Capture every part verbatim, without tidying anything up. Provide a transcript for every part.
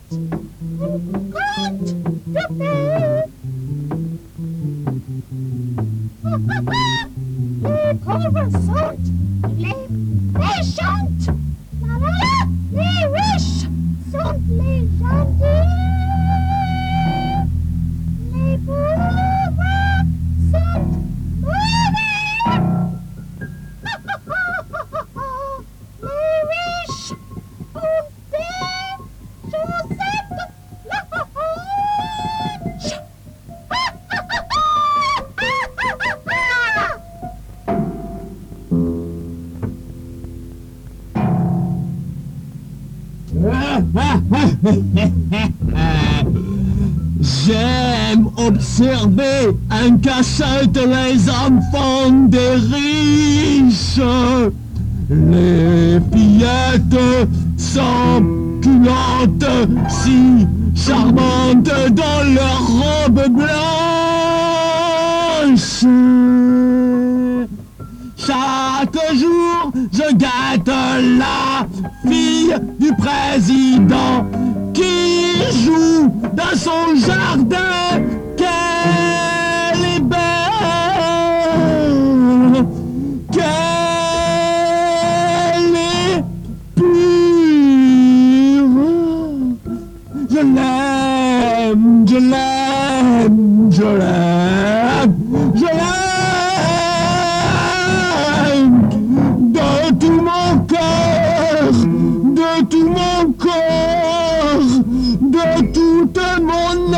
Les pauvres sont les méchantes. La, la, la. Les riches sont les gentils. Les pauvres sont mauvais. Les riches ont des chaussettes larges. J'aime observer en cachette les enfants des riches. Les fillettes sans culottes si charmantes dans leurs robes blanches. Chaque jour, je gâte la fille du président qui joue dans son jardin. Qu'elle est belle, qu'elle est pure. Je l'aime, je l'aime, je l'aime, je l'aime. De tout mon cœur, de tout mon corps, de toute mon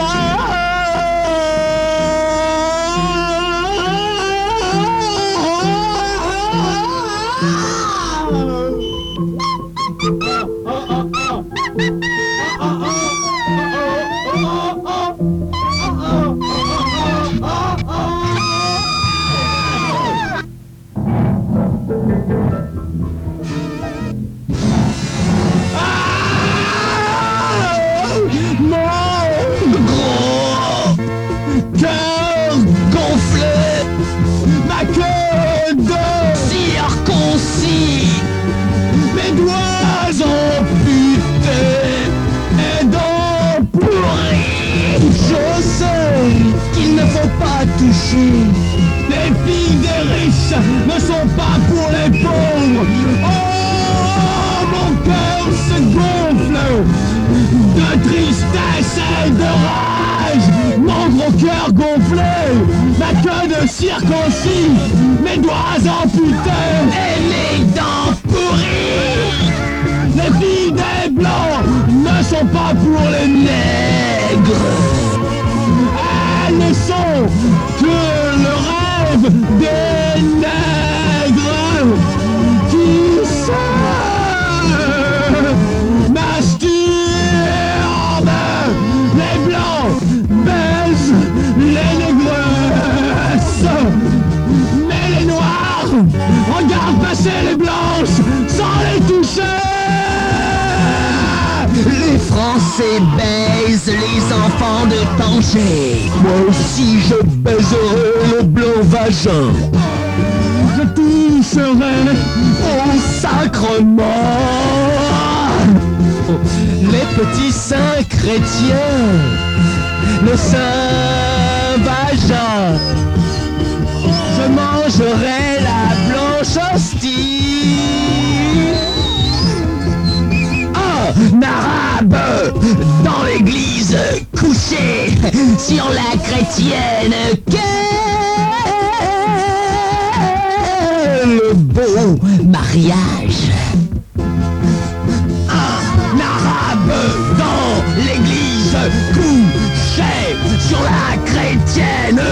cœur gonflé, ma queue de circoncis, mes doigts amputés et dents pourries. Je sais qu'il ne faut pas toucher. Les filles des riches ne sont pas pour les pauvres. Oh, mon cœur se gonfle de tristesse et de rage. Mon gros cœur gonflé, ma queue de circoncis, mes doigts amputés et mes dents pourries. Les filles des blancs ne sont pas pour les nègres. Elles ne sont que le rêve des nègres qui se masturbent. Les blancs baisent les négresses, mais les noirs regardent passer les blanches sans les toucher. Les Français baisent les enfants de Tanger. Moi aussi je baiserai le blanc vagin. Je toucherai au sacrement les petits saints chrétiens, le saint vagin. Je mangerai la blanche hostie. Un arabe dans l'église couché sur la chrétienne. Quel beau mariage! Un arabe dans l'église couché sur la chrétienne.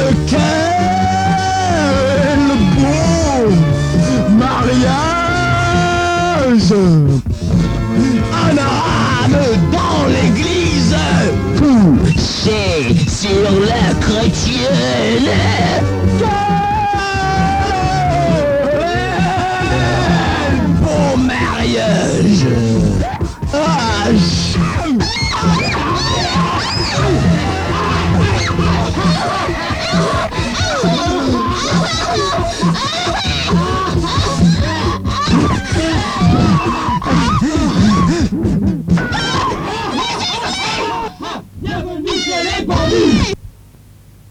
Quel beau mariage! Un arabe dans l'église couché sur la chrétienne. Quel beau mariage! Ah, pendu.